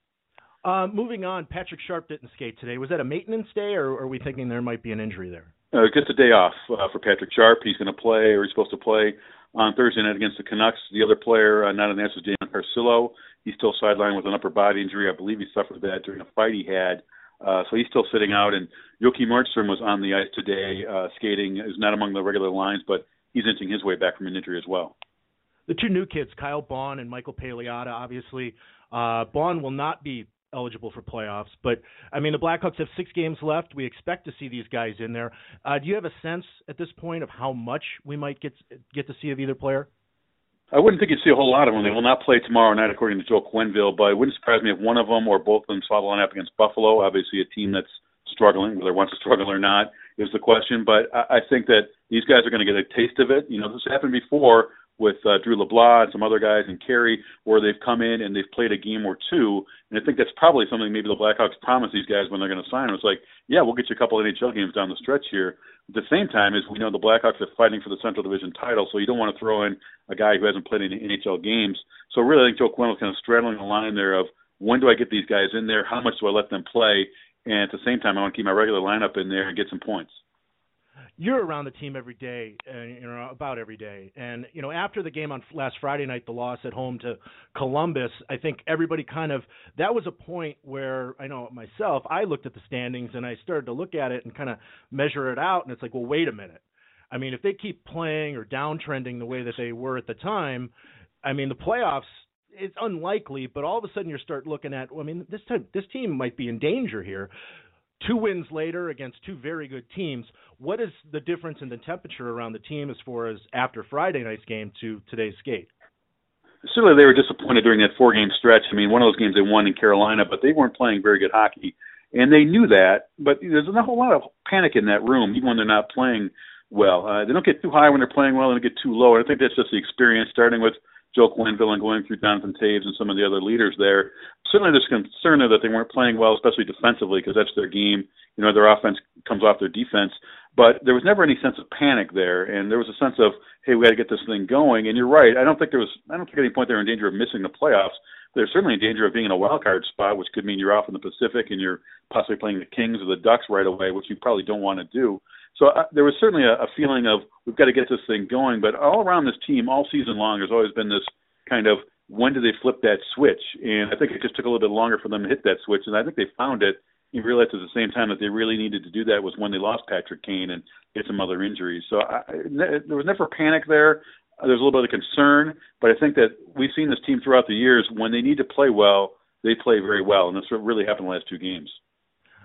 Uh, moving on, Patrick Sharp didn't skate today. Was that a maintenance day, or are we thinking there might be an injury there? Uh, just a day off uh, for Patrick Sharp. He's going to play, or he's supposed to play, on Thursday night against the Canucks. The other player, uh, not an answer, is Daniel Carcillo. He's still sidelined with an upper body injury. I believe he suffered that during a fight he had. Uh, so he's still sitting out. And Joakim Nordstrom was on the ice today uh, skating. Is not among the regular lines, but he's inching his way back from an injury as well. The two new kids, Kyle Baun and Michael Paliotta, obviously. Uh, Baun will not be eligible for playoffs, but I mean the Blackhawks have six games left. We expect to see these guys in there. Uh, do you have a sense at this point of how much we might get get to see of either player? I wouldn't think you'd see a whole lot of them. They will not play tomorrow night, according to Joe Quenneville, but it wouldn't surprise me if one of them or both of them saw the lineup against Buffalo. Obviously, a team that's struggling, whether it wants to struggle or not, is the question. But I, I think that these guys are going to get a taste of it. You know, this happened before with uh, Drew LeBlanc and some other guys and Carey, where they've come in and they've played a game or two. And I think that's probably something maybe the Blackhawks promised these guys when they're going to sign them. It's like, yeah, we'll get you a couple of N H L games down the stretch here. At the same time, as we know, the Blackhawks are fighting for the Central Division title, so you don't want to throw in a guy who hasn't played any N H L games. So really, I think Joe Quenneville's kind of straddling the line there of when do I get these guys in there, how much do I let them play, and at the same time, I want to keep my regular lineup in there and get some points. You're around the team every day, uh, you know, about every day. And, you know, after the game on last Friday night, the loss at home to Columbus, I think everybody kind of, that was a point where, I know myself, I looked at the standings and I started to look at it and kind of measure it out. And it's like, well, wait a minute. I mean, if they keep playing or downtrending the way that they were at the time, I mean, the playoffs, it's unlikely, but all of a sudden you start looking at, well, I mean, this time, this team might be in danger here. Two wins later against two very good teams. What is the difference in the temperature around the team as far as after Friday night's game to today's skate? Certainly they were disappointed during that four-game stretch. I mean, one of those games they won in Carolina, but they weren't playing very good hockey. And they knew that, but there's a whole lot of panic in that room, even when they're not playing well. Uh, they don't get too high when they're playing well, and they get too low. And I think that's just the experience, starting with Joe Quenneville and going through Jonathan Toews and some of the other leaders there. Certainly there's concern there that they weren't playing well, especially defensively, because that's their game. You know, their offense comes off their defense. But there was never any sense of panic there, and there was a sense of, hey, we got to get this thing going. And you're right. I don't think there was. I don't think at any point they were in danger of missing the playoffs. They're certainly in danger of being in a wild card spot, which could mean you're off in the Pacific and you're possibly playing the Kings or the Ducks right away, which you probably don't want to do. So uh, there was certainly a, a feeling of we've got to get this thing going. But all around this team, all season long, there's always been this kind of when do they flip that switch? And I think it just took a little bit longer for them to hit that switch, and I think they found it. You realized at the same time that they really needed to do that was when they lost Patrick Kane and get some other injuries. So I, there was never panic there. There's a little bit of concern, but I think that we've seen this team throughout the years. When they need to play well, they play very well, and that's what really happened in the last two games.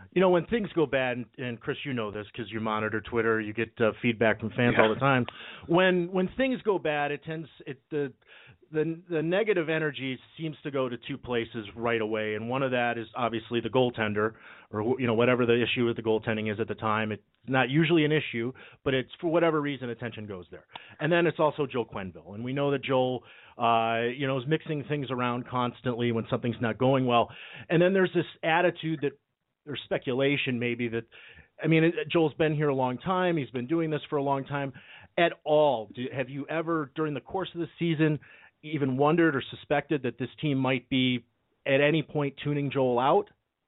You know, when things go bad, and, and Chris, you know this because you monitor Twitter, you get uh, feedback from fans yeah. all the time. When when things go bad, it tends it the the the negative energy seems to go to two places right away, and one of that is obviously the goaltender, or you know whatever the issue with the goaltending is at the time. It's not usually an issue, but it's for whatever reason attention goes there. And then it's also Joel Quenneville, and we know that Joel, uh, you know, is mixing things around constantly when something's not going well. And then there's this attitude that, or speculation maybe that, I mean, Joel's been here a long time. He's been doing this for a long time. At all, do, have you ever, during the course of the season, even wondered or suspected that this team might be at any point tuning Joel out?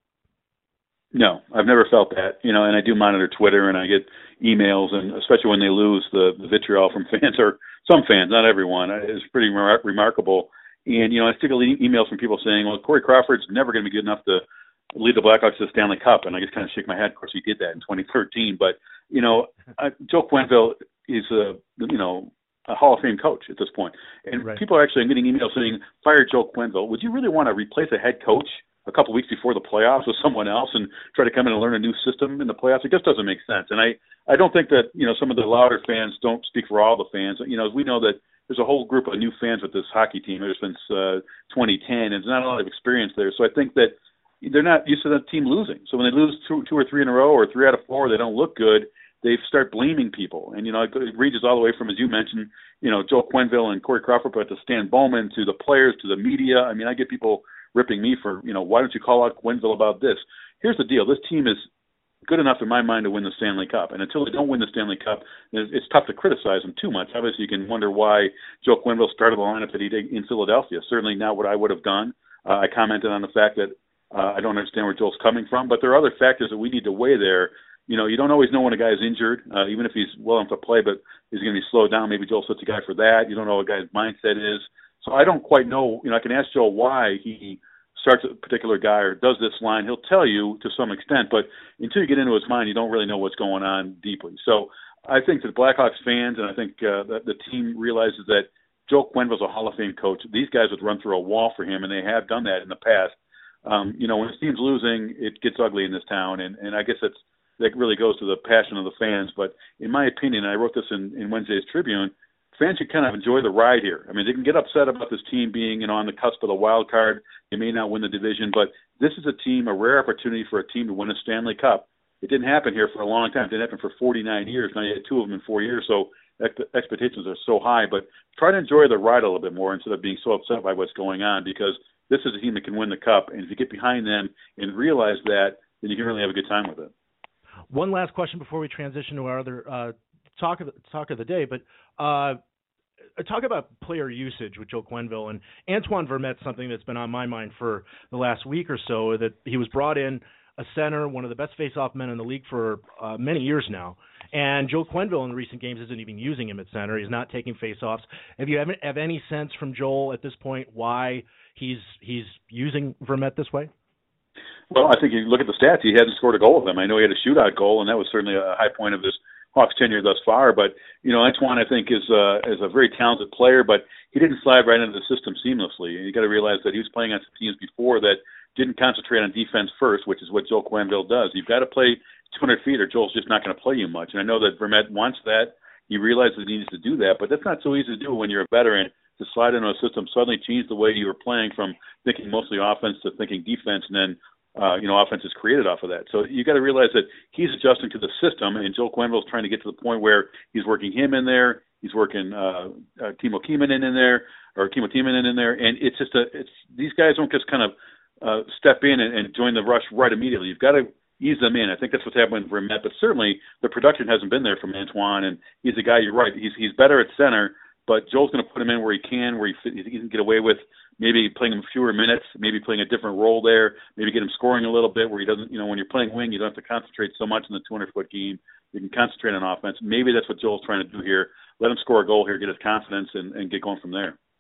No, I've never felt that. You know, and I do monitor Twitter, and I get emails, and especially when they lose, the, the vitriol from fans, or some fans, not everyone, is pretty remar- remarkable. And, you know, I still get emails from people saying, well, Corey Crawford's never going to be good enough to lead the Blackhawks to the Stanley Cup, and I just kind of shake my head. Of course, he did that in twenty thirteen, but you know, uh, Joe Quenneville is a you know a Hall of Fame coach at this point, and right. people are actually getting emails saying, "Fire Joe Quenneville." Would you really want to replace a head coach a couple weeks before the playoffs with someone else and try to come in and learn a new system in the playoffs? It just doesn't make sense, and I I don't think that you know some of the louder fans don't speak for all the fans. You know, we know that there's a whole group of new fans with this hockey team ever since uh, twenty ten, and there's not a lot of experience there. So I think that they're not used to the team losing. So when they lose two, two or three in a row, or three out of four, they don't look good, they start blaming people. And, you know, it reaches all the way from, as you mentioned, you know, Joel Quenneville and Corey Crawford, but to Stan Bowman, to the players, to the media. I mean, I get people ripping me for, you know, why don't you call out Quenneville about this? Here's the deal. This team is good enough in my mind to win the Stanley Cup. And until they don't win the Stanley Cup, it's tough to criticize them too much. Obviously, you can wonder why Joel Quenneville started the lineup that he did in Philadelphia. Certainly not what I would have done. Uh, I commented on the fact that Uh, I don't understand where Joel's coming from, but there are other factors that we need to weigh there. You know, you don't always know when a guy is injured, uh, even if he's well enough to play, but he's going to be slowed down. Maybe Joel sets a guy for that. You don't know what a guy's mindset is. So I don't quite know. You know, I can ask Joel why he starts a particular guy or does this line. He'll tell you to some extent, but until you get into his mind, you don't really know what's going on deeply. So I think that Blackhawks fans, and I think uh, that the team realizes that Joel Quenneville's a Hall of Fame coach. These guys would run through a wall for him, and they have done that in the past. Um, you know, when the team's losing, it gets ugly in this town, and, and I guess that's, that really goes to the passion of the fans. But in my opinion, and I wrote this in, in Wednesday's Tribune, fans should kind of enjoy the ride here. I mean, they can get upset about this team being, you know, on the cusp of the wild card. They may not win the division, but this is a team, a rare opportunity for a team to win a Stanley Cup. It didn't happen here for a long time. It didn't happen for forty-nine years. Now you had two of them in four years, so expectations are so high. But try to enjoy the ride a little bit more instead of being so upset by what's going on, because this is a team that can win the Cup, and if you get behind them and realize that, then you can really have a good time with it. One last question before we transition to our other uh, talk of the, talk of the day, but uh, talk about player usage with Joe Quenneville and Antoine Vermette's something that's been on my mind for the last week or so. That he was brought in a center, one of the best face-off men in the league for uh, many years now. And Joe Quenneville in recent games isn't even using him at center. He's not taking face-offs. Have you have, have any sense from Joel at this point why he's he's using Vermette this way? Well, I think you look at the stats, he hasn't scored a goal with them. I know he had a shootout goal, and that was certainly a high point of his Hawks tenure thus far. But, you know, Antoine, I think, is, uh, is a very talented player, but he didn't slide right into the system seamlessly. And you got to realize that he was playing on some teams before that didn't concentrate on defense first, which is what Joel Quenneville does. You've got to play two hundred feet or Joel's just not going to play you much. And I know that Vermette wants that. He realizes he needs to do that, but that's not so easy to do when you're a veteran, to slide into a system, suddenly change the way you were playing from thinking mostly offense to thinking defense, and then uh, you know, offense is created off of that. So you got to realize that he's adjusting to the system, and Joel Quenneville's trying to get to the point where he's working him in there, he's working uh, uh, Timo Timonen in there, or Timo Timonen in there, and it's just a, it's these guys don't just kind of uh, step in and, and join the rush right immediately. You've got to ease them in. I think that's what's happening with Vermette, but certainly the production hasn't been there from Antoine, and he's a guy, you're right, he's he's better at center, but Joel's going to put him in where he can, where he, he can get away with maybe playing him fewer minutes, maybe playing a different role there, maybe get him scoring a little bit where he doesn't, you know, when you're playing wing, you don't have to concentrate so much in the two hundred foot game. You can concentrate on offense. Maybe that's what Joel's trying to do here. Let him score a goal here, get his confidence, and, and get going from there.